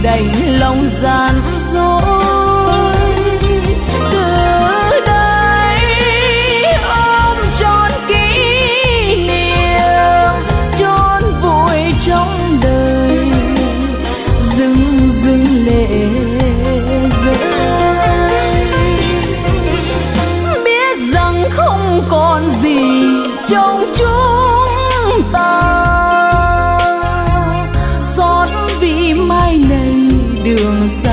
đành lòng gian dối. Từ đây ôm trọn kỷ niệm, chôn vùi trong đời, rưng rưng lệ rơi. Biết rằng không còn gì trong chúng ta, xót vì mai này đường